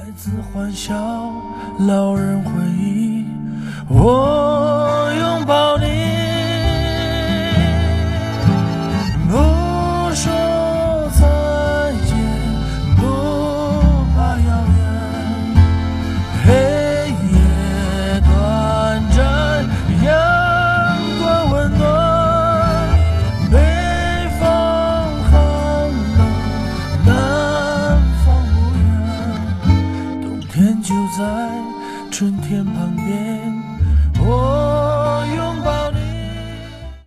子欢笑，老人回忆，我拥抱你，不说再见，不怕遥远，黑夜短暂，阳光温暖，北方寒冷，南方不远，冬天就在春天旁边。